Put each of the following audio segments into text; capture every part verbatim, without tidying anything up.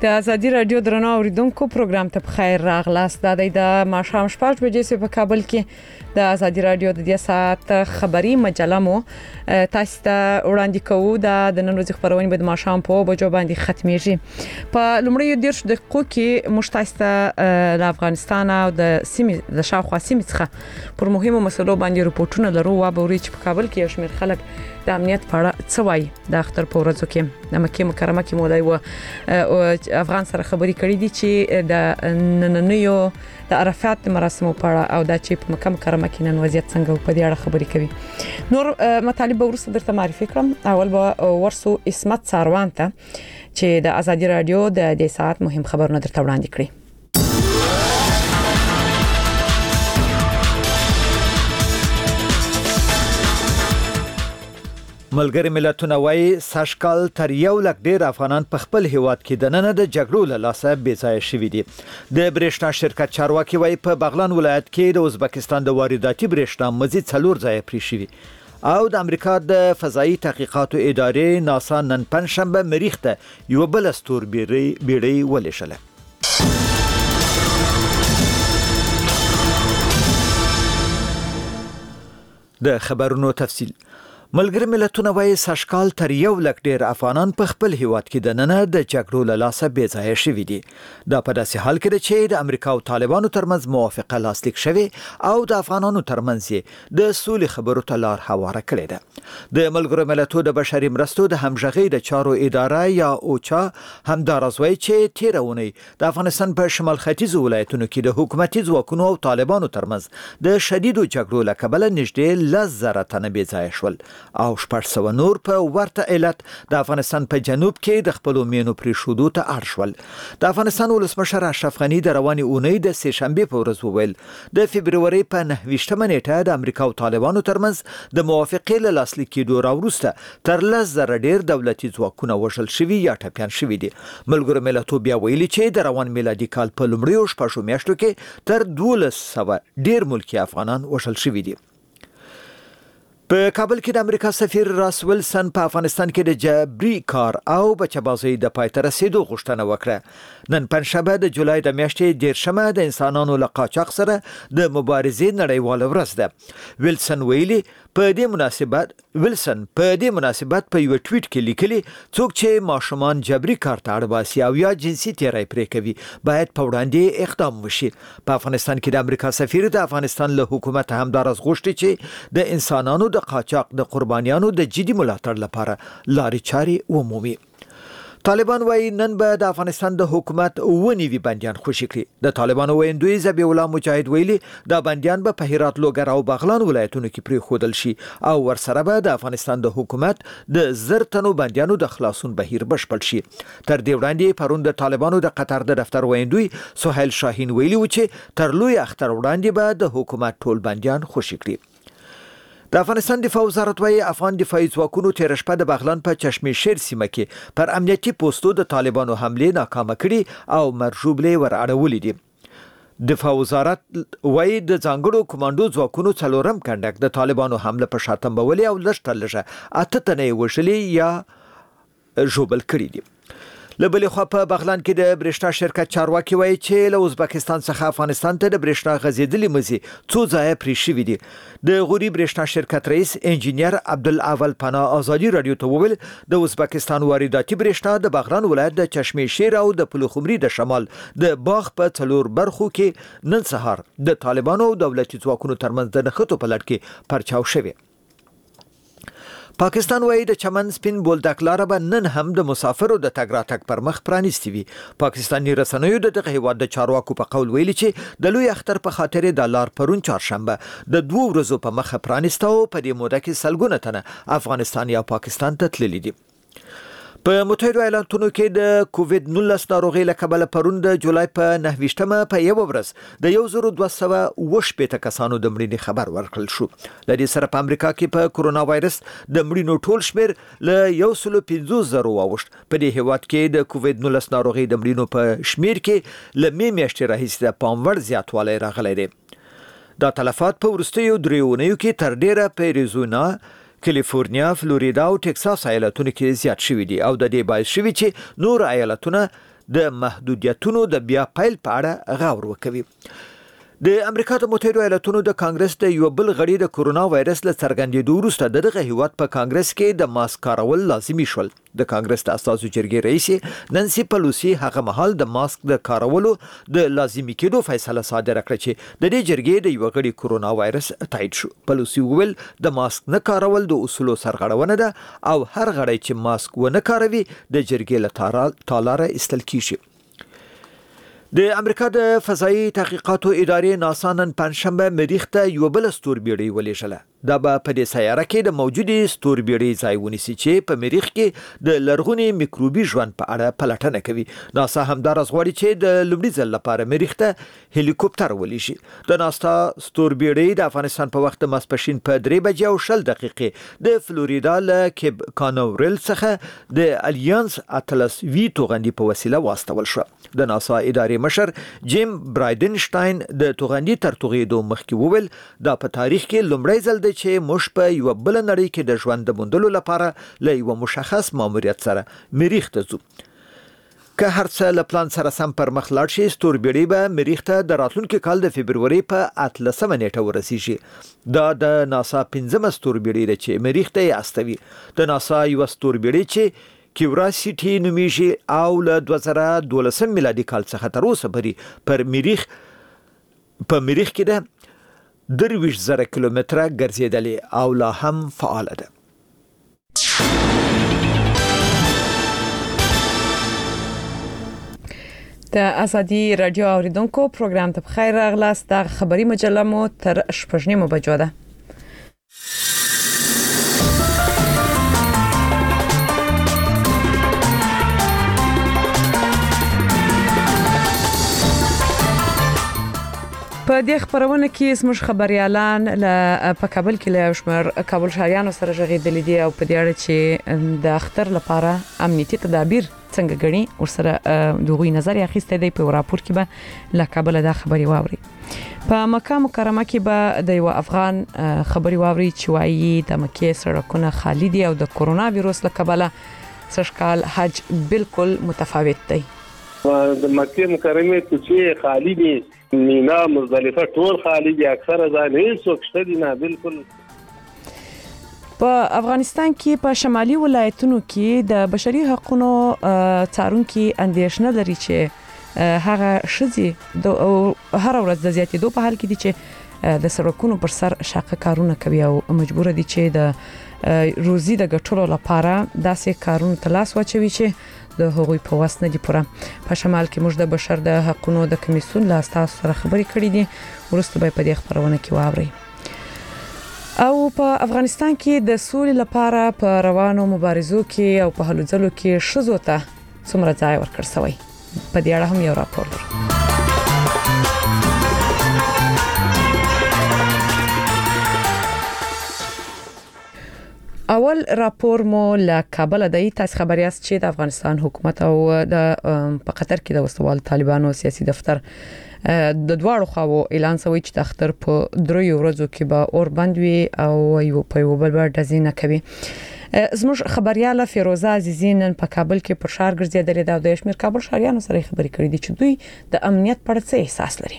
د ازادي رادیو درنو اوریدونکو پروګرام ته بخیر راغلاست. د د ماښام شپږ بجې په کابل کې د ازادي رادیو د دې ساعت خبري مجله مو تاسو ته وړاندې کوو. د نن ورځې خبرونه به د ماښام په بجو باندې ختميږي. په لومړی دیرش دقیقو کې مشتاسته د افغانستان او د سیمې د شاوخوا سیمې څخه پر مهمو مسلو باندې رپورټونه لرو. و به ورې چې په کابل کې شمیر خلک د امنیت په اړه څه وایي. د اختر په ورځو کې د مکه مکرمه کې مولای و افغان سره خبري کړې دي چې د نننیو د عرفات مراسمو په اړه او د چې په مکه مکرمه کې نن وضعیت څنګه په دې اړه خبري کوي. نور مطالب ورسره درته معرفي کړم. اول به ورسو اسمت ساروان ته چې د ازادي رادیو د دې ساعت مهم خبرونه درته وړاندې کړي. ملګری ملتونه وايي ساشکال تر یو لک ډیر افغانان په خپل هیواد کې د نن د جګړو له لاسه بې ځای شوي دي. د برېښنا شرکت چارواکي وايي په بغلان ولایت کې د ازبکستان د وارداتي برېښنا مزید څلور ځای پرې شوي او د امریکا د فضایي تحقیقاتو ادارې ناسا نن پنځشنبه مریخ ته یو بل ستور بیړۍ ولېږله. د خبرونو تفصیل. ملګری ملتونه وايي ساشکال تر یو لک ډیر افغانان په خپل هیواد کې د نن د جګړو له لاسه بې ځای شوي دي. دا په داسې حال کې چې د امریکا او طالبانو ترمنځ موافقه لاسلیک شوه او د افغانانو ترمنځ د سولې خبرو ته لار هواره کړې ده. د ملګرو ملتونو د بشري مرستو د همغږي د چارو اداره یا اوچا همدارز وايي چې تیرونی د افغانستان په شمال ختیځ ولایتونو کې د حکومتي ځواکونو او طالبانو ترمنځ د شدیدو جګړو له کبله نږدې لس زره تنه بې ځای شول او شپږ سوه نور په ورته علت د افغانستان په جنوب کې د خپل مینو پریښودو ته اړ شول. د افغانستان ولسمشر اشرف غني د رواني اونۍ د سه شنبه په ورځ وویل د فبرवरी په نهه ویشتمه نیټه د امریکا او طالبانو ترمنځ د موافقې له لاسلیک کېدو راوروسته تر لس زره ډیر دولتي ځواکونه وژل شوي یا ټپیان شوي دي. ملګرو ملتونو بیا ویلي چې د روان میلادي کال په لومړیو شپږو میاشتو کې تر دولس سوه ډیر ملکي افغانان وژل شوي دي. په کابل کې د امریکا سفیر راس ویلسن په افغانستان کې د جبري کار او بچبازي د پای ته رسیدو غوښتنه وکړه. نن پنځشنبه د جولای د میاشتې دیرشمه د انسانانو له قاچاق سره د مبارزې نړیواله ورځ ده. ویلسن ویلي په دې مناسبت ویلسن په دې مناسبت په یو ټویټ کې لیکلي څوک چې ماشومان جبري کار ته اړ باسي او یا جنسي تیری پرې کوي باید په وړاندې اقدام وشي. په افغانستان کې د امریکا سفیر د افغانستان له حکومت همدارس غوښتي چې د انسانانو د قاچاق د قربانیانو د جدي ملاتړ لپاره لارې چارې ومومي. طالبان وايي نن به د افغانستان د حکومت ونیوي بنديان خوشي کړي. د طالبانو ویندوی ذبیح الله مجاهد ویلي دا بنديان به په هرات لوګر او بغلان ولایتونو کې پرې خودل شي او ورسره به د افغانستان د حکومت د زر تنو بنديانو د خلاصون بهیر بشپړ شي. تر دې وړاندې پرون د طالبانو د قطر د دفتر ویندوی سهیل شاهین ویلي و چې تر لوی اختر وړاندې به د حکومت ټول بنديان خوشي کړي. د افغانستان دفاع وزارت وايي افغان دفاعي ځواکونو تیر شپه د بغلان په چشمه شیر سیمه کې پر امنیتي پوسټو د طالبانو حمله ناکامه کړي او مرجوبلې ور اړولې دي. دفاع وزارت وايي د ځانګړو کمانډو ځواکونو څلورم کنډک د طالبانو حمله په شاتمبولې او لښته لږه اته تنې وشلې یا ژوبل کړي دي. لبلې خو په بغلان کې د برېښنا شرکت چارواکي وایي چې له ازبکستان څخه افغانستان ته د برېښنا غځېدلې مزي څو ځای پرې شوي دي. د غوري برېښنا شرکت رئیس انجینیر عبدالاول پناه ازادي رادیو ته وویل د ازبکستان وارداتي برېښنا د بغلان ولایت د چشمه شیر او د پلخمري د شمال د باغ په څلور برخو کې نن سهار د طالبانو او دولتي ځواکونو ترمنځ د نښتو په لړ کې پرچاو شوی. پاکستان وايي د چمن سپین بولدک لار به نن هم د مسافرو د تګ راتګ پر مخ پرانیستي وي. پاکستاني رسنیو د دغه هیواد د چارواکو په قول ویلي چې د لوی اختر په خاطر د لار پرون چهارشنبه د دوه ورځو په مخ پرانیسته او په دې موده کې سلګونه تنه افغانستان یا پاکستان ته تللي دي. په متحده ایالاتونو کې د کووید نولس ناروغي له کبله پرون د جولای په نهه ویشتمه په یو ورځ د یو زر دوه سوه اوه شپېته کسانو د مړینې خبر ورکړل شو. له دې سره په امریکا کې په کورونا وایرس د مړینو ټول شمیر له یو سل پنځوس زره واوښت. په دې هیواد کې د کووید نولس ناروغي د مړینو په شمیر کې له می میاشتې راهیسې د پام وړ زیاتوالی راغلی دی. دا تلفات په وروستیو دریو اونیو کې تر ډیره په اریزونا، کالیفورنیا، فلوریدا او ټکساس ایالتونو کې زیات شوي دي او د دې باعث شوي چې نور ایالتونه د محدودیتونو د بیا پیل په اړه غور وکوي. د امریکا د متحده ایالاتونو د کانګرس د یو بل غړي د کورونا وایرس له څرګندېدو وروسته دغه هیواد په کانګرس کې د ماسک کارول لازمي شول. د کانګرس د اساسو جرګې رئیس نانسي پلوسی هغه مهال د ماسک د کارولو د لازمي کېدو فیصله صادره کړه چې د دې جرګې د یو غړي کورونا وایرس تایید شو. پلوسی وویل د ماسک نه کارول د اصولو سرغړونه ده او هر غړی چې ماسک ونه کاروي د جرګې له تالاره ایستل کیږي. د امریکا د فضایي تحقیقاتو ادارې ناسا نن پنځشنبه مریخ ته یو بل ستوربیړۍ ولېږله. دا به په دې سیاره کې د موجودې ستوربیړۍ ځای ونیسي چې په مریخ کې د لرغوني میکروبي ژوند په اړه پلټنه کوي. ناسا همدارس غواړي چې د لومړي ځل لپاره مریخ ته هلیکوپټر ولېږي. د ناسا ستوربیړۍ د افغانستان په وخت ماسپښین په درې بجې او شل دقیقې د فلوریدا له کیب کانورل څخه د الیانس اتلس وی توغندي په وسیله واستول شو. د ناسا ادارې مشر جیم برایدنشتاین د توغندي تر توغېدو مخکې وویل دا په تاریخ کې لومړی ځل دی چې موږ په یو بل نړۍ کې د ژوند د موندلو لپاره له یو مشخص ماموریت سره مریخ ته ځو. که هر څه له پلان سره سم پر مخ لاړ شي ستوربیړۍ به مریخ ته د راتلونکي کال د فبروري په اتلسمه نیټه ورسیږي. دا د ناسا پنځمه ستوربیړۍ ده چې مریخ ته یې استوي. د ناسا یو ستوربیړۍ چې کیوراسیټي نومیږي او له دوه زره دولسم میلادي کال څخه تر اوسه پورې پر مریخ په مریخ کې ده درویش زره کیلومتره ګرځېدلې او لا هم فعاله ده. د ازادي رادیو اوریدونکو پروګرام ته بخیر راغلاست. د خبري مجله مو تر شپږ نیمو بجو ده. په دې خبرونه کې زموږ خبريالان له په کابل کې له شمیر کابل شهريانو سره ژغېدل دي او په دې اړه چې د اختر لپاره امنیتي تدابیر څنګه غني ورسره دغوی نظر اخیسته دی. په راپور کې به له کابل د خبري واوري. په مکه مکرمه کې به د یو افغان خبري واوري چې وايي د مکه سړکونه خالی دي او د کورونا وایرس له کبله سشکال حج بالکل متفاوت دی. د مکه مکرمه چې خالی دي مینا مزدلفه ټول خالی دي اکثره ځای هیڅ وخت دي نه بالکل. په افغانستان کې په شمالي ولایتونو کې د بشري حقوقو څارونکو اندېښنه لري چې هغه شذي هر ورځ د زیاتېدو په حال کې دي چې د سړکونو پر سر شاقه کارونه کوي او مجبور دي چې د روزي د ګټلو لپاره داسې کارونه تلاش واچوي چې د هغوی په واسه نه دي پوره. په شمال کې موږ د بشر د حقوقو د کمیسیون له اساس سره خبرې کړې دي. ورسته به په دې خبرونه کې واوري. او په افغانستان کې د سولې لپاره په روانو مبارزو کې او په هلو ځلو کې شذو ته څومره ځای ورکړ شوی. په دې اړه هم یو راپور لرو. اول راپور مو له کابل دی. تاسو خبر یاست چې د افغانستان حکومت او د په قطر کې د وسوال طالبانو سیاسي دفتر د دواړو خواو اعلان شوی چې د اختر په دریو ورځو کې به اور بند وي او یو په یو بل بر دزینه کوي. زموږ خبرياله فیروزه عزیزی نن په کابل کې پر شهر ګرځېدلې ده او د شمیر کابل شهريانو سره خبرې کړې دي چې دوی د امنیت په اړه څه احساس لري.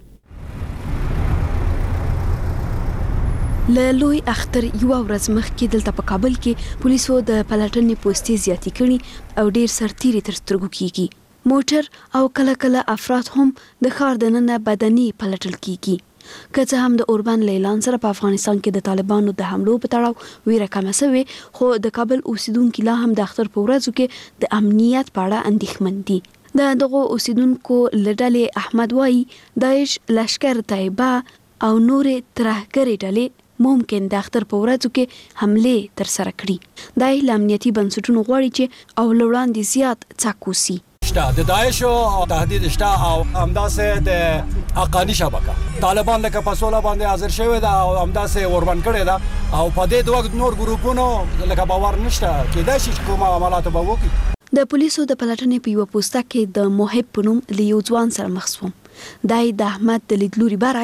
له لوی اختر یو ورځ مخکې دلته په کابل کې پولیسو د پلټنې پوسټې زیاتې کړي او ډیر سرتيري تر سترګو کیږي. موټر او کله کله افراد هم د ښار دننه بدني پلټل کیږي. که څه هم د اوربان اعلان سره په افغانستان کې د طالبانو د حملو په تړاو ویره کمه شوې، خو د کابل اوسیدونکو لا هم د اختر په ورځو کې د امنیت په اړه اندېښمن دي. د دغه اوسیدونکو لړلې احمد وای داعش لشکر طیبه او نورې ترهګرې ډلې ممکن د اختر په ورځو کې حمله تر سره کړي. د امنیتي بنسټونو غواړي چې او لوړاندې زیات څاکوسي. شته د داعش او تهدید شته او همداسه د حقانی شبکه طالبان لکه په سوله باندې حاضر شوی دا او همداسه اوربان کړي دا او په دې دوه نور ګروپونو لکه باور نشته کېدای شي کومه عملات به وکړي. د پولیسو د پلټنې په یو پوسټه کې د محب پنوم لیو ځوان سره مخ شوم. دای د احمد د لیدلوري برعکس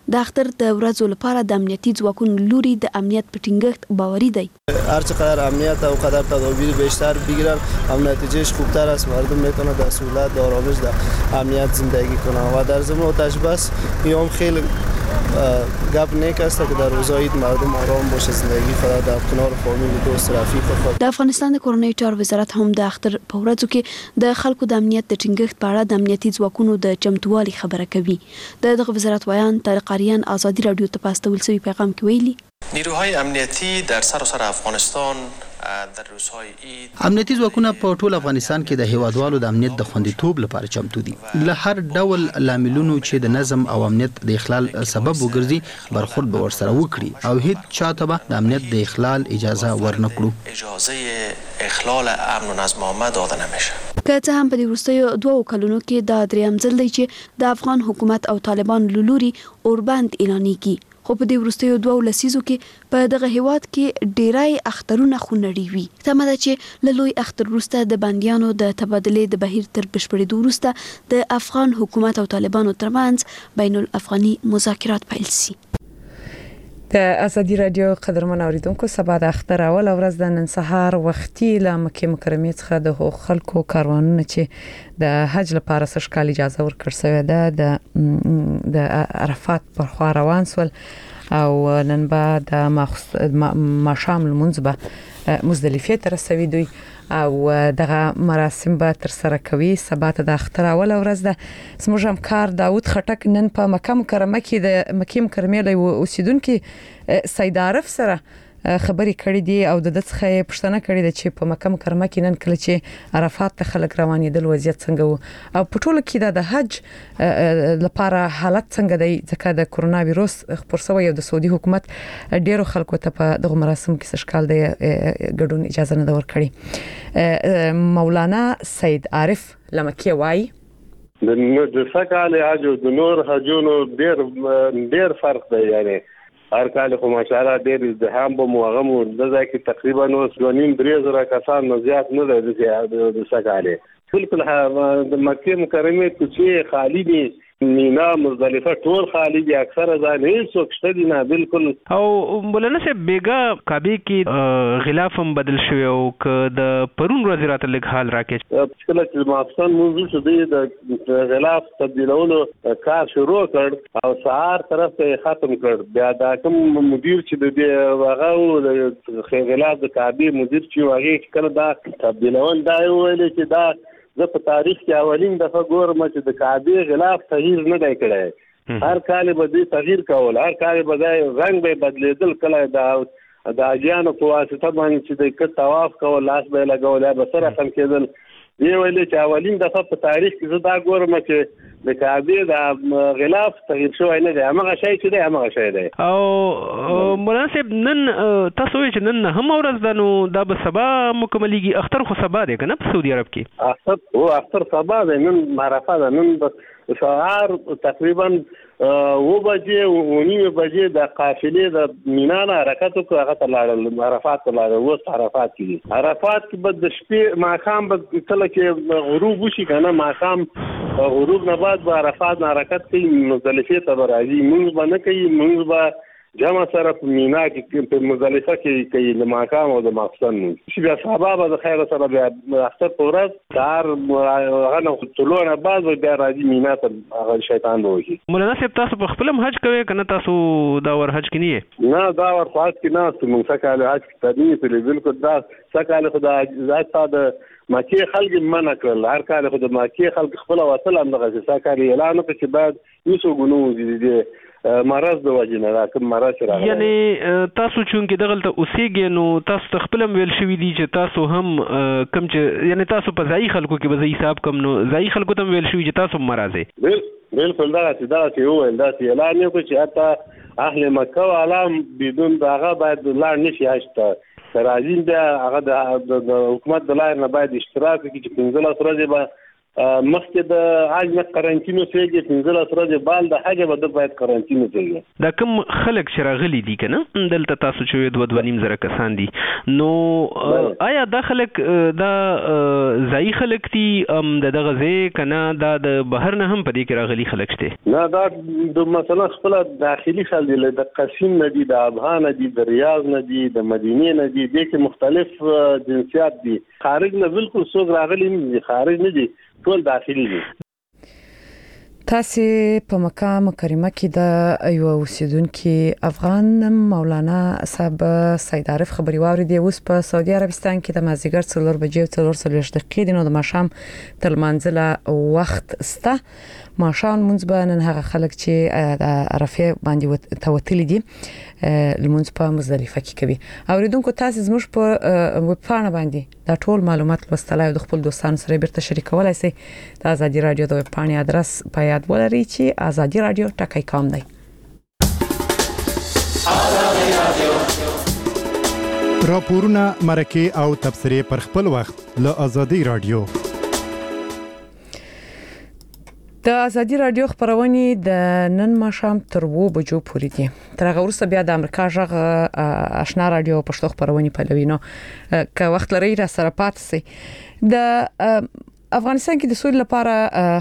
د اختر د ورځو لپاره د امنیتي ځواکونو لوري د امنیت په ټینګښت باوري دی. هر چقدر امنیت و قدر تدابیر بیشتر بگیرن هم نتیجهش خوبتر است. مردم میتونه در سهولت و آرامش در امنیت زندگی کنن و در ضمن آتش بس یوم خیلی گپ نیک است که در روزهای مردم آرام باشه، زندگی خود در کنار فامیل دوست رفیق خود. د افغانستان د کورنۍ چارو وزارت هم د اختر په ورځو کې د خلکو د امنیت د ټینګښت په اړه د امنیتي ځواکونو د چمتووالي خبره کوي. د دغه وزارت ویان طارق آریان ازادي رادیو ته په استول شوی پیغام کې ویلي نیروهای امنیتی در سراسر افغانستان در روزهای عید امنیتي ځواکونه په ټول افغانستان کې د هیوادوالو د امنیت د خوندیتوب لپاره چمتو دي. له هر ډول لاملونو چې د نظم او امنیت د اخلال سبب وګرځي برخورد به ورسره وکړي او هیڅ چاته به د امنیت د اخلال اجازه ورنکړو. اجازه اخلال امن و نظم عامه داده نمیشه. که څه هم په دې وروستیو دوو کلونو کې دا دریم ځل دی چې د افغان حکومت او طالبان له لوري اوربند اعلانېږي، خو په دې وروستیو دوو لسیزو کې په دغه هیواد کې ډیری اخترونه خونړي وي. تمه ده چې له لوی اختر وروسته د بندیانو د تبادلې د بهیر تر بشپړېدو وروسته د افغان حکومت او طالبانو ترمنځ بین الافغاني مذاکرات پیل شي. د ازادي رادیو قدرمن اوریدونکو سبا د اختر اول ورځ د نن سهار وختي له مکه مکرمه څخه د خلکو کاروانونه چې د حج لپاره سشکال اجازه ورکړ شوې ده د د عرفات پر خوا روان سول او نن بعد ماښام لمونځ به مزدلفه ته رسوي دوی او دغه مراسم به تر سره کوي. سبا ته د اختر اول ورځ ده. زموږ همکار داوود خټک نن په مکه مکرمه کې د مکه مکرمه له اوسیدونکو سید عارف سره خبرې کړې دي او د دڅخه پښتنه کړې ده چې په مکه مکرمه کې نن کله چې عرفات ته خلک روانېدل وضعیت څنګه وو او په ټوله کې د حج لپاره حالت څنګه دی ځکه د کورونا وایروس خپور شوی او د سعودي حکومت ډیرو خلکو ته په دغه مراسم کې سشکال دی ګډون اجازه نه ورکړي. مولانا سید عارف لمکه وای د سکهاله حج او د نور حجونو ډیر ډیر فرق دی. یعنی هر کال خو ماشاءالله ډېر ازدحام به مو هغه مو د ځای کې تقریبا نو دوه درې زره کسان نه زیات نه دی د سکهاله. بالکل د مکه مکرمه کوڅې خالی دي، مینا مزدلفه ټول خالی دي، اکثره ځای هیڅ څوک شته دي نه. بالکل. او مولانا صاحب بیګا کعبه کې غلاف هم بدل شوی او ک د پرون ورځ راته لږ حال راکې کله چې مافسن موضوع شو د غلاف تبدیلولو کار شروع کړ او سهار طرف ته ختم کړ. بیا دا کوم مدیر چې د هغه د غلاف د کعبه مدیر چې هغه کله دا تبدیلول دا ویل چې دا زه په تاریخ کې اولین دفعه ګورم چې د کعبه غلاف تغییر نه دی کړی. هر کال به دې تغییر کول، هر کال به دا رنگ به بدلیدل. کله دا د اجانو په واسطه باندې چې د کټ طواف کول لاس به لګول یا به سره خم کېدل. دی ویل چې اولین دفعه په تاریخ کې زه دا ګورم چې د کعبه د غلاف تغییر شوی نه دی. هغه شی چې دی هغه شی دی. او مناسب نن تاسو چې نن هم ورځ ده نو دا به سبا مکملېږي. اختر خو سبا دی کنه په سعودي عرب کې؟ اختر او اختر سبا دی. نن عرفه ده. نن سهار تقریبا و بجې و نیمه بجې د قافلې د مینا نه حرکت وکړ. هغه ته لاړل عرفات ته لاړل. اوس عرفات کې عرفات کې به د شپې ماښام به کله چې غروب وشي کنه ماښام غروب نه بعد به عرفات نه حرکت کوي، مزدلفه ته به راځي. مونږ به نه کوي، مونږ به جمع سره په مینا کې په مزدلفه کې کوي د ماښام او د ماخستن مونږ. بیا سبا به د خیر سره بیا اختر په ورځ سهار هغه نه طلوع نه بعد بیا راځي مینا ته هغه شیطان به وشي. مولانا صاحب تاسو په خپل حج کوئ کنه تاسو دا ور حج کې نه؟ نه دا ور حج کې نه. مونږ سکهاله حج کې تدې په بالکل دا سکهاله خدا ذات د مکه خلک منع کړل. هر کال خو د مکه خلک خپل وصل هم دغه سکهاله اعلان وکړ چې بعد یوسو ګنو دي مرض د وجنه راکم مرض راغلی. یعنی تاسو چون کې دغلته اوسېږئ نو تاسو خپل ویل شوی دي چې تاسو هم کم چې یعنی تاسو په ځای خلکو کې به حساب کم نو ځای خلکو ته ویل شوی چې تاسو مرزه. بالکل دا چې دا چې ویل دا چې اعلان وکړي چې حتی اهل مکه او عالم بدون دغه باید لاړ نشي حج ته راځي. دا هغه د حکومت د لارې نه باید اشتراک وکړي چې پنځلس ورځې به مخکې د حج نه قرنطین اوسېږي پنځلس ورځې بال د حج به د باید قرنطین اوسېږي. دا کوم خلک چې راغلي دي کنه دلته تاسو چې دوه دوه نیم زره کسان دي نو آیا دا خلک دا ځای خلک دي د دغه ځای کنه دا د بهر نه هم پدې کې راغلي خلک شته؟ نه دا د مثلا خپل داخلي خلک دي د قصیم نه دي د افغان نه دي د ریاض نه دي د مدینه نه دي د مختلف جنسیات دي. خارج نه بالکل څوک راغلي نه دي، خارج نه دي، ټول داخلي دي. تاسو په مکه مکرمه کې د یو اوسیدونکو افغان مولانا صاحب سید عارف خبري واوریدي. اوس په سعودي عربستان کې د مازیګر څلور بجې او څلور څلوېښت دقیقې د نو د ماښام تر منځله وخت سته. ماښام مونږ به نن هغه خلک چې د عرفه باندې توتل دي لمونځ په مزدلفه کې کوي. اوریدونکو تاسو زموږ په ویب پاڼه باندې دا ټول معلومات لوستلای او د خپل دوستانو سره بیرته شریکولای شئ. د ازادي رادیو د ویب پاڼې ادرس په یاد ولرئ چې ازادي رادیو ټکی کام دی. راپورونه مرکه او تبصره پر خپل وخت له ازادي رادیو. د ازادي رادیو خبرونه د نن ماښام تر وو بجو پورې دي. تر هغه وروسته بیا د امریکا ژغ آشنا رادیو پښتو خبرونه پلوینو که وخت لري را سره پات سي. د افغانستان کې د سولې لپاره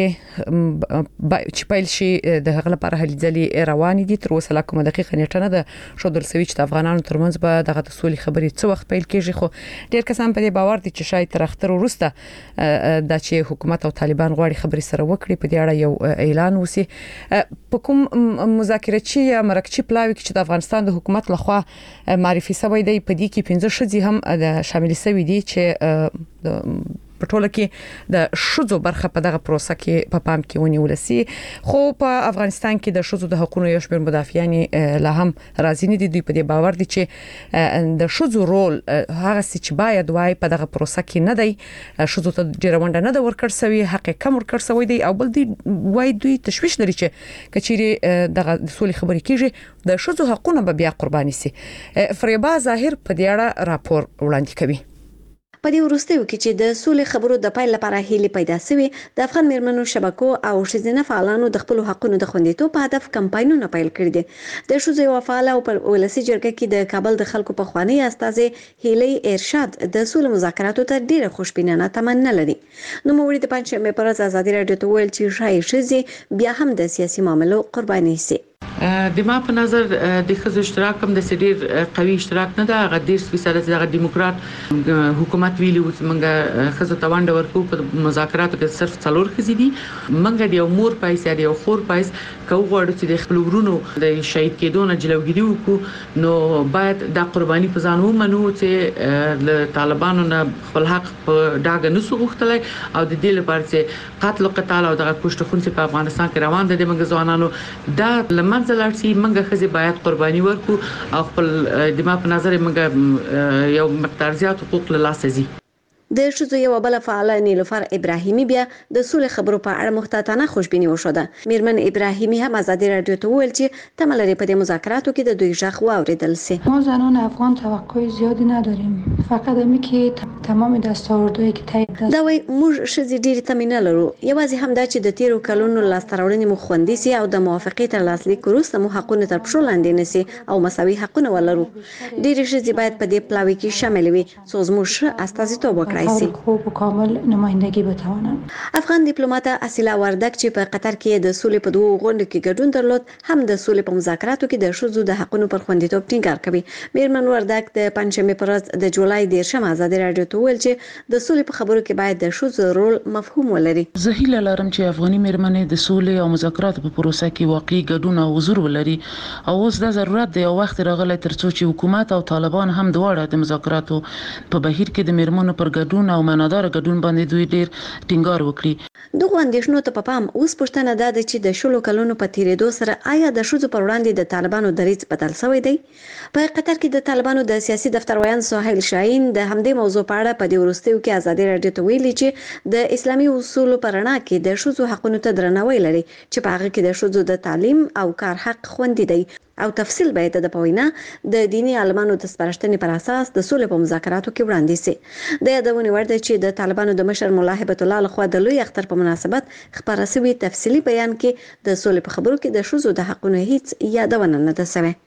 خبرې چې پیل شي د هغه لپاره هلي ځلې روان دي. تر اوسه لا کومه دقیقه نیټه نه ده شو در سوي چې د افغانانو ترمنځ به دغه د سولې خبرې څو وخت پیل کیږي. خو ډیر کسان په دې باور دي چې شاید تر اختر وروسته د چې حکومت او طالبان غواړي خبرې سره وکړي په دې اړه یو اعلان وسی. په کوم مذاکراتي یا مرکزي پلاوي کې چې د افغانستان د حکومت لخوا معرفي شوی دی په دې کې پنځه شذي هم شامل شوی دي چې په ټوله کې د شذو برخه په دغه پروسه کې په پام کې ونیول سي. خو په افغانستان کې د شذو د حقوقو یو شمېر مدافعین لا هم راځي نه دي. دوی په دې باور دي چې د شذو رول هغه چې باید وای په دغه پروسه کې نه دی. شذو ته ډیره ونډه نه ده ورکړ سوی، حق کم ورکړ سوی دی او بل دی وای دوی تشويش لري چې کچېری دغه د سولې خبرې کیږي د شذو حقوقونه به بیا قرباني سي. فریبا ظاهر په دې اړه راپور وړاندې کوي. په دې وروستیو کې چې د سولې خبرو د پایل لپاره هیلې پیدا شوې د افغان میرمنو شبکو او ښځینه فعالانو د خپل حقوقو د خوندیتوب په هدف کمپاینونه پیل کړي دي. د ښځو یو فعال او په ولسی جرګه کې د کابل د خلکو په خواني استازي هیلې ارشاد د سولې مذاکراتو ته ډیره خوشبینانه تمنا لري. نو موږ د پنځمه پر ورځ ازادي رادیو ته ویل چې شای ښځې بیا هم د سیاسي معاملو قرباني سي. د ما په نظر د ښځو اشتراک هم د سډیر قوي اشتراک نه ده. هغه د سپیشل د دیموکرات حکومت ویلي و چې موږ ښځو ته ونډه ورکو په مذاکراتو کې صرف څلور ښځې دي. موږ د یو مور پایس یا د یو خور پایس کو غواړو چې د خپل ورونو د شهید کېدو نه جلوګیری وکړو نو باید د قرباني په ځان ومنو چې له طالبانو نه خپل حق په ډاګه نسو غوښتلای او د دې لپاره چې قتل او قتال او د پښتون چې په افغانستان کې روان دي د موږ ځوانانو دا لمن ځلارسي موږ خزي باید قرباني ورکو او خپل د ما په نظر موږ یو مقدار زیات حقوق له لاسه زی. د ښځو یو بل فعال نیلوفر ابراهیمی بیا د سولې خبرو په اړه محتاطانه خوشبیني وشوده. میرمن ابراهیمی هم ازادي رادیو ته ویل چې تمه لري په دې مذاکراتو کې د دوی ژغ واوریدل سي. ما زنان افغان توقع زیادی نداریم، فقط همین که تمام دستاوردهایی که تایید دا وایي موږ ښځې ډېرې تمې نه لرو، یوازې همدا چې د تیرو کلونو لاسته راوړنې مو خوندي سي او د موافقې تر لاسلیک وروسته مو حقونه تر پښو لاندې نه سي او مساوي حقونه ولرو. ډېرې ښځې باید په دې پلاوي کې شامل وي څو زموږ ښه استازیتوب وکړي. خوب و کامل نمایندگی بتوانند. افغان دیپلمات اسیلا وردک چې په قطر کې د سولې په دوه غونډو کې ګډون درلود هم د سولې په مذاکراتو کې د ښځو د حقوقو پر خوندیتوب ټینګار کوي. میرمن وردک د پنځمې پر ورځ د جولای دیرشم ازادي رادیو ته ویل چې د سولې په خبرو کې باید د ښځو رول مفهوم ولري. زه هیله لرم چې افغاني میرمنې د سولې او مذاکراتو په پروسه کې واقعي ګډون او حضور ولري او اوس د ضرورت دی او وخت راغلی ترڅو چې حکومت او طالبان هم دواړه د مذاکراتو په بهیر کې د میرمنو پر ګډون او معنادار ګډون باندې دوی ډیر ټینګار وکړي. دغه اندېښنو ته په پام اوس پوښتنه ده چې د شلو کلونو په تیریدو سره آیا د ښځو پر وړاندې د طالبانو دریځ بدل شوی دی؟ په قطر کې د طالبانو د سیاسي دفتر ویان سهیل شاهین د همدې موضوع په اړه په دې وروستیو کې ازادي رادیو ته ویلي چې د اسلامي اصولو په رڼا کې د ښځو حقونو ته درناوی لري چې په هغه کې د ښځو د تعلیم او کار حق خوندي دی. او تفصیل باید د پوینا د دینی عالمانو د سپارښتنې پر اساس د سولې په مذاکراتو کې وړاندې شي. د یادونه ورده چې د طالبانو د مشر مولا هبت الله لخوا د لوی اختر په مناسبت خبره شوی تفصیلی بیان کې د سولې په خبرو کې د ښځو د حقونو هیڅ یادونه نه ده شوې.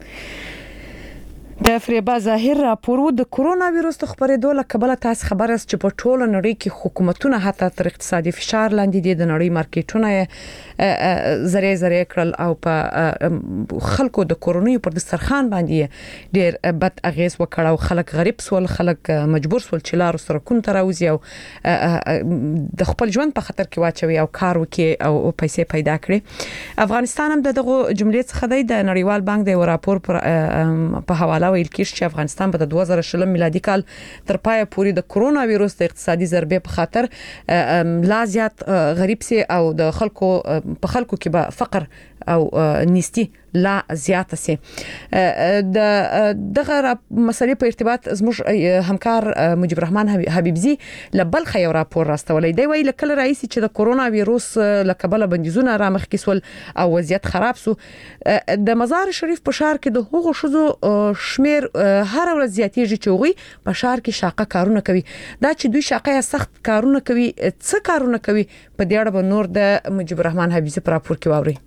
د فریبا ظاهر راپور د کرونا وایرس د خبرېدو له کبله تاسو خبر است چې په ټوله نړۍ کې حکومتونه حتی تر اقتصادي فشار لاندې دي. د نړۍ مارکیټونه زری زری کړل او په خلکو د کورونی پر دسترخوان باندې ډېر بد اغیز وکړ او خلک غریب سول، خلک مجبور سول چې لارو سره کون تر اوځي او د خپل ژوند په خطر کې واچوي او کار وکړي او پیسې پیدا کړي. افغانستان هم دغه جملې څخه دی. د نړیوال بانک د راپور په حواله ویل کېږي چې افغانستان په دوه زره شل میلادي کال تر پای پورې د کرونا وایرس د اقتصادي ضربې په خاطر لا زیات غریب سي او د خلکو په خلکو کې به فقر او نیستی لا زیات سي. د دغه مسلې په ارتباط زموږ همکار مجيب الرحمن حبيبزي لبلخ یو راپور راستولې دی. ویل کله رئیس چې د کرونا وایرس لکبله بندیزونه را مخ کیسول او وضعیت خراب سو. د مزار شریف په شهر کې د هغو شذو شمیر هر ورځ زیاتېږي چې وي په شهر کې شاقه کارونه کوي. دا چې دوی شاقه یا سخت کارونه کوي، څه کارونه کوي په دې اړه به نور د مجيب الرحمن حبيبزي په راپور کې واوري.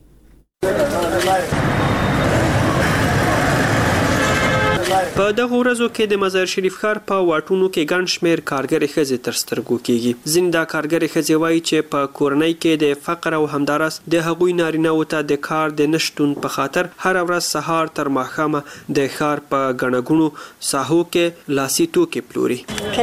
په دغه ورځو کې د مزار شریف ښار په واټونو کې ګڼ شمېر کارګرې ښځې تر سترګو کېږي. ځینې دا کارګرې ښځې وایي چې په کورنۍ کې د فقر او همداراز د هغوی نارینه‌وو ته د کار د نشتون په خاطر هر ورځ سهار تر ماښامه د ښار په ګڼه ګوڼو ساحو کې لاسي توکي پلوري.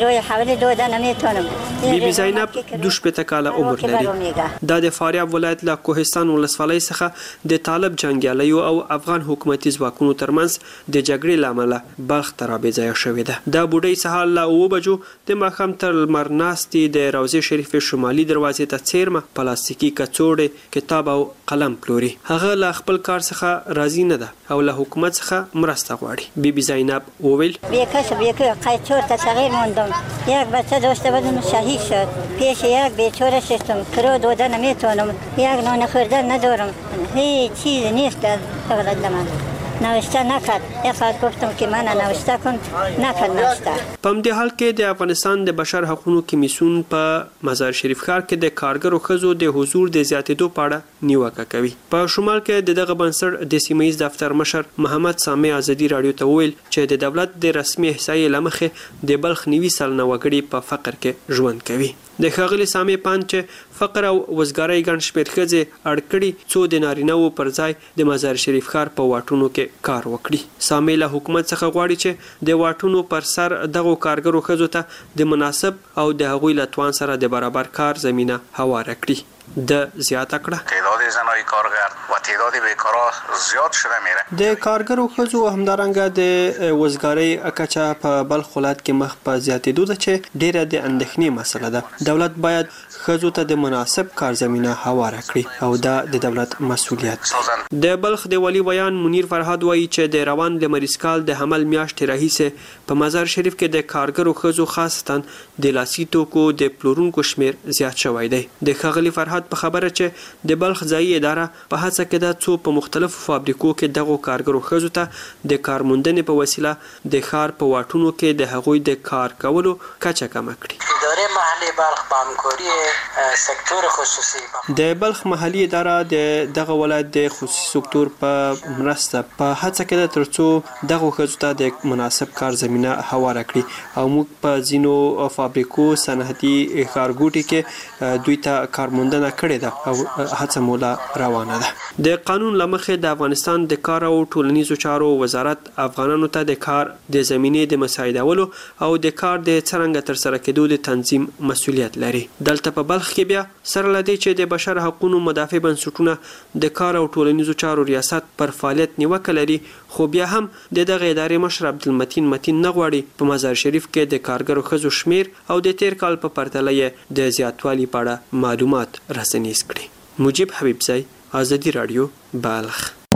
بیبي زینب دوه شپېته کاله عمر لري. دا د فاریاب ولایت له کوهستان ولسوالۍ څخه د طالب جنګیالیو او افغان حکومتي ځواکونو ترمنځ د جګړې له امله بلخ ته رابېځایه شوې ده. دا بوډۍ سهار له اوه بجو د ماښام تر لمر ناستې د روضې شریفې شمالي دروازې ته څیرمه پلاستیکي کڅوړې، کتاب او قلم پلوري. هغه له خپل کار څخه راضي نه ده او له حکومت څخه مرسته غواړي. بیبي زینب وویل بیکس بیکس قیچور تا تغییر موندم. یک بچه داشته بودم شهید شد. پیش یک بیچاره شستم. کرو دوده نمیتونم. یک نان خوردن ندارم. هیچ چیز نیست در اولاد من. نوشته نکرد. یک ساعت گفتم که من نوشته کن، نکرد نوشته. په همدې حال کې د افغانستان د بشر حقوقو کمیسیون په مزار شریف ښار کې د کارګرو ښځو د حضور د زیاتېدو په اړه نیوکه کوي. په شمال کې د دغه بنسټ د سیمه ییز دفتر مشر محمد سامي ازادي رادیو ته ویل چې د دولت د رسمي احصایې لمخې د بلخ نیوي سلنه وګړي په فقر کې ژوند کوي. د ښاغلي سامي پان چې فقر او وزګارۍ ګڼ شمېر ښځې اړ کړي څو د نارینه‌وو پر ځای د مزار شریف ښار په واټونو کې کار وکړي. سامي له حکومت څخه غواړي چې د واټونو پر سر دغه کارګرو ښځو ته د مناسب او د هغوی له توان سره د برابر کار زمینه هواره کړي. د زیاته کړه تعداد زنای کارگر و تعداد بیکارا زیاد شده میره. د کارګرو ښځو همدارنګه د وزګارۍ کچه په بلخ ولایت کې مخ په زیاتېدو ده چې ډیره د اندېښنې مسله ده. دولت باید ښځو ته د مناسب کار زمینه هواره کړي او دا د دولت مسؤلیت. د بلخ د ولی بیان منیر فرهاد وایي چې د روان لمریز کال د حمل میاشتې راهیسې په مزار شریف کې د کارګرو ښځو خاصتا د لاسي توکو د پلورونکو شمیر زیات شوی دی. د ښاغلي فرهاد په خبره چې د بلخ ځایي اداره په هڅه کې ده څو په مختلفو فابریکو کې دغه کارګرو ښځو ته د کارموندنې په وسیله د ښار په واټونو کې د هغوی د کار کولو کچه کمه کړي. اداره محلي بلخ په همکاري سکتور خصوصي د بلخ محلي اداره د دغه ولایت د خصوصي سکتور په مرسته په هڅه کې ده ترڅو دغه ښځو ته د مناسب کار زمینه هواره کړي او موږ په ځینو فابریکو صنعتي ښارګوټي کې دوی ته کارموندنه کړې ده او هڅه مولا روانه ده. د قانون لمخې د افغانستان د کار او ټولنیزو چارو وزارت افغانانو ته د کار د زمینې د مساعدولو او د کار د څرنګه تر سره کېدو د تنظیم مسؤلیت لري. دلته په بلخ کې بیا سره لدی چې د بشر حقوقو مدافع بنسټونه د کار او ټولنیزو چارو ریاست پر فعالیت نیوکه لري، خو بیا هم د دغه ادارې مشر عبدالمتین متین نه غواړي په مزار شریف کې د کارګرو ښځو شمیر او د تیر کال په پرتله یې د زیاتوالي په اړه معلومات رسنیز کړي. مجيب حبيبزي ازادي رادیو بلخ.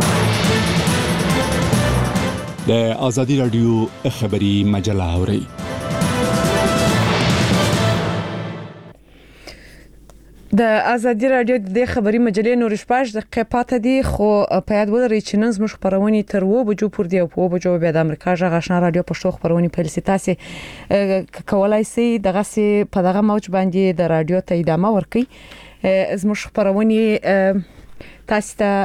د ازادي رادیو خبري مجله اوري. د ازادي رادیو د خبري مجلې نور شپږ د قپاته دي خو په یاد ولرئ چې نن زموږ خبرونه تر و بجو پر دی او په بجو بیا د امریکا ژغ آشنا رادیو پښتو خبرونه په لسیتاسي کولای سي دغه سي په دغه موج باندې د رادیو ته ادامه ورکړي زموږ خبرونه تاسو ته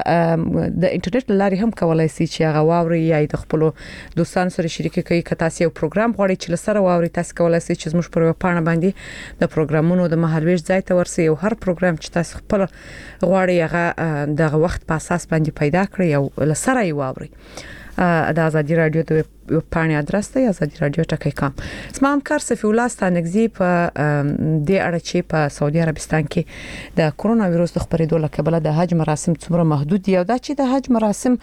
د انټرنیټ لارې هم کولای شئ چې هغه واوري یا د خپل دوستانو سره شریک کړئ که تاسو یو پروګرام غواړئ چې لسره واوري تاسو کولای شئ چې زموږ پر پاڼه باندې د پروګرامونو د مهالويش ځای ته ورسئ او هر پروګرام چې تاسو خپل غواړئ هغه د وخت په اساس باندې پیدا کړئ او لسره یې واوري. د ازادي رادیو د پاڼې ادرس دی ازادي رادیو ټکی کام. اسمه همکار صفی الله ستانګزی په د اړه چې په سعودي عربستان کې د کرونا وایروس د خپرېدو لپاره د حج مراسم څومره محدود دي او دا چې د حج مراسم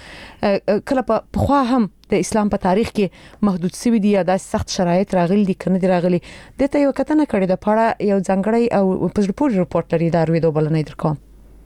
کله په خو هم د اسلام په تاریخ کې محدود سوي دي یا د سخت شرایط راغلي دي کنه دي راغلي د ته یو کتنه کړې د پاړه یو ځنګړی او په ریپورت ریپورت لري دا روي د بلنې درکوم.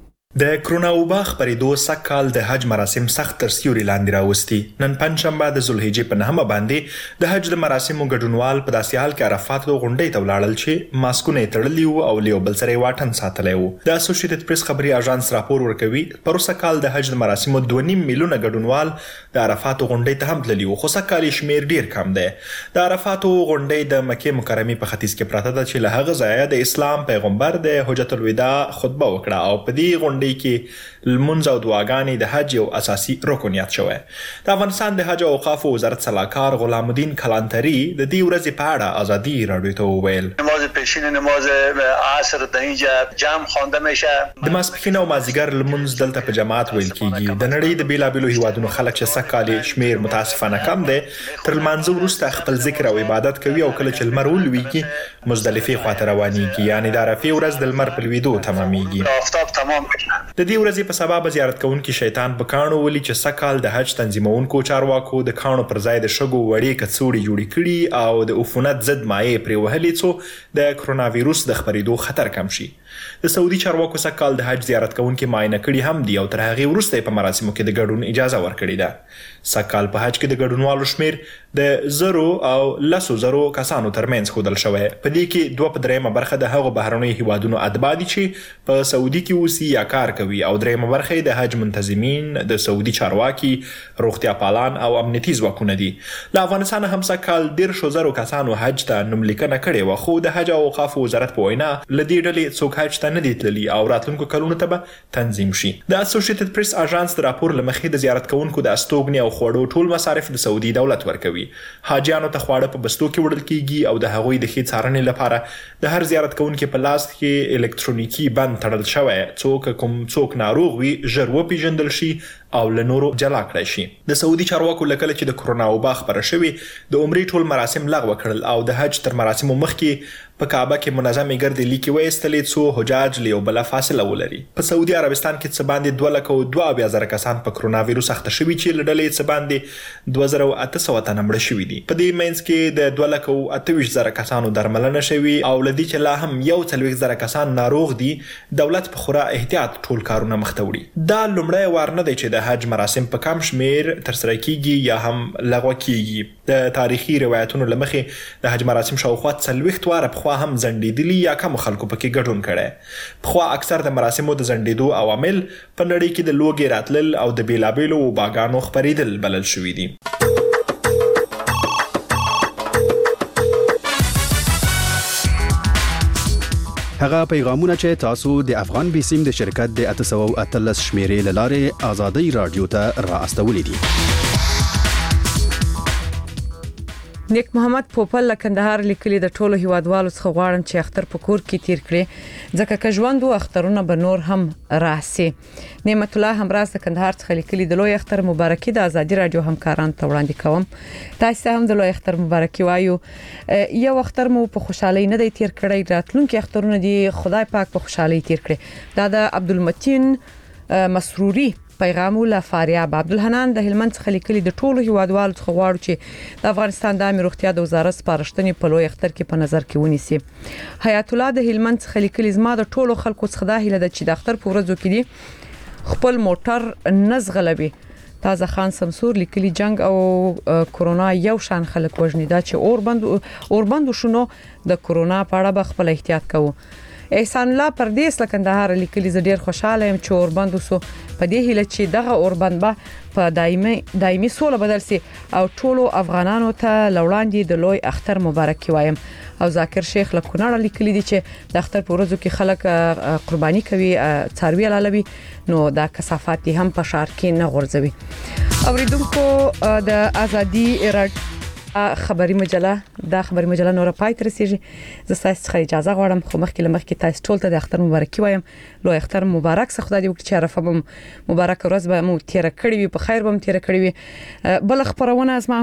د کرونا وبا خبرېدو سکهال د حج مراسم سخت تر سیوري لاندې راوستي. نن پنځشنبه د ذوالحجې په نهمه باندې د حج د مراسمو ګډونوال په داسې حال کې عرفات د غونډې ته ولاړل چې ماسکونه تړلي وو او لیو بل سره واټن ساتلی وو. د اسوسییټډ پریس خبري اژانس راپور ورکوي پروسه کال د حج د مراسمو دوه نیم میلیونه ګډونوال د عرفات غونډې ته هم تللي وو خو سکهال شمیر ډیر کم دی. د عرفات غونډې د مکه مکرمه په ختیځ کې پراته ده چې له هغه ځایه د اسلام پیغمبر د حجۃ الوداع خطبه وکړه او په دې غونډې کې المنځ او دعاګانې د حج یو اساسي رکنیت شوی. د افغانستان د حج او اوقاف وزارت صلاحکار غلام الدین کلانتری د دې ورځې په اړه ازادي رادیو ته وویل نماز پیشین نماز عصر د اینجا جمع خوانده میشه. د ماسپښین او مازیګر المنځ دلته په جماعت ویل کیږي. د نړۍ د بیلابیلو هیوادونو خلک چې سکهال شمیر متاسفانه کم دی تر لمانځه وروسته خپل ذکر او عبادت کوي او کله چې لمر ولويږي مزدلفه خواته روانيږي یعنی د عرفه ورځ د لمر په لویدو تمامېږي. آفتاب تمام د دې ورځې په سبا به زیارت کوونکي شیطان په کانو ولي چې سکهال د حج تنظیمونکو چارواکو د کانو پر ځای د شګو وړې کڅوړې جوړې کړي او د عفونت ضد مایع پرې وهلې څو د کرونا وایروس د خپرېدو خطر کم شي. د سعودي چارواکو سکهال د حج زیارت کوونکي معاینه کړي هم دي او تر هغه وروسته په مراسمو کې د ګډون اجازه ورکړې ده. سکهال په حج کې د ګډونوالو شمیر د زرو او لسو زرو کسانو ترمنځ ښودل شوی. په دې کې دوه په دریمه برخه د هغو بهرنیو هیوادونو اتباع دي چې په سعودي کې اوسي یا کار کوي او دریمه برخه د حج منتظمین د سعودي چارواکي روغتیا پالان او امنیتي ځواکونه دي. له افغانستان هم سکهال ډیر شو زرو کسانو حج ته نوملیکنه کړې و خو د حج او اوقاف وزارت په وینا ل دې ډلې څوک حج ته نه دي تللي او راتلونکو کلونو ته به تنظیم شي. د اسوسییټډ پریس اژانس د راپور لمخې د زیارت کوونکو د استوګنې او خوړو ټول مصارف د سعودي دولت ورکوي. حاجیانو ته خواړه په بستو کې وړل کیږي او د هغوی د ښې څارنې لپاره د هر زیارت کوونکي په لاس کې الکترونیکی بند تړل شوی څوک کوم څوک ناروغ وي ژر وپیژندل شي او له نورو جلا کړی شي. د سعودي چارواکو لکه چې د کرونا وبا خبره شوې د عمرې ټول مراسم لغوه کړل او د حج تر مراسمو مخکې په کعبه کې منظمې ګردې لیکې وایستلې څو حجاج له یو بله فاصله ولري. په سعودي عربستان کې څه باندې دوه لکه او دوه اویا زره کسان په کرونا وایروس اخته شوي چې له ډلې څه باندې دوه زره اته سوه تنه مړه شوي دي. په دې منځ کې د دوه لکه او اته ویشت زره کسانو درملنه شوي او له دې چې لا هم یو څلوېښت زره کسان ناروغ دي دولت په خورا احتیاط ټول کارونه مخته وړي. دا لومړی وار نه دی چې د حج مراسم په کم شمیر ترسره کیږي یا هم لغوه کیږي. د تاریخي روایتونو له مخې د حج مراسم شاوخوا څلوېښت واره پخوا هم ځنډېدلي یا کم خلکو پکې ګډون کړی. پخوا اکثر د مراسمو د ځنډېدو عوامل په نړۍ کې د لوږې راتلل او د بیلابیلو وباګانو خپرېدل بلل شوي دي. هغه پیغامونه چې تاسو د افغان بیسیم د شرکت د اته سوه اتلس شمیرې له لارې ازادي رادیو ته را استولې دي. نیک محمد پوپل له کندهار لیکلي د ټولو هیوادوالو څخه غواړم چې اختر په کور کې تیر کړي ځکه که ژوند و اخترونه به نور هم راسي. نعمت الله همراز د کندهار څخه لیکلي د لوی اختر مبارکي د ازادي رادیو همکارانو ته وړاندې کوم. تاسو هم د لوی اختر مبارکي وایو. یو اختر مو په خوشحالي نه دی تیر کړی راتلونکي اخترونه دی خدای پاک په خوشحالي تیر کړي. دا د عبدالمتین مسروري پیغام له فاریاب. عبدالحنان د هلمند څخه لیکلي د ټولو هیوادوالو څخه غواړو چې د افغانستان د عامه روغتیا د وزارت سپارښتنې په لوی اختر کې په نظر کې ونیسي. حیات الله د هلمند څخه لیکلي زما د ټولو خلکو څخه دا هیله ده چې د اختر په ورځو کې دي خپل موټر نزغلوي. تازه خان سمسور لیکلي جنگ او کرونا یو شان خلک وژني دا چې اوربند اوربند شونو د کرونا په اړه به خپل احتیاط کوو. احسان الله پردیس له کندهار لیکلي ز ډیر خوشاله يم چې اوربند وسو په دې هیله چې دغه اوربند به په دایمي دایمي سوله بدل سي او ټولو افغانانو ته لوړاندې د لوی اختر مبارک وایم. او ذاکر شیخ له کونړ لیکلي دي چې د اختر په ورځو کې خلک قرباني کوي څاروي لالوي نو دا کثافات هم په شهر کې نه غورځوي. اوریدونکو د ازادي خبري مجله دا خبري مجله نور پای تر رسیږي. زه تاسو څخه اجازه غواړم خو مخکې لمخکې تاسو ټول ته د اختر مبارکي وایم. لوی اختر مبارک سه خدای دې وکړي چې عرفه مو مبارک ورځ به مو تیر کړی وي په خیر به مو تیر کړی وي. بل خبرونه از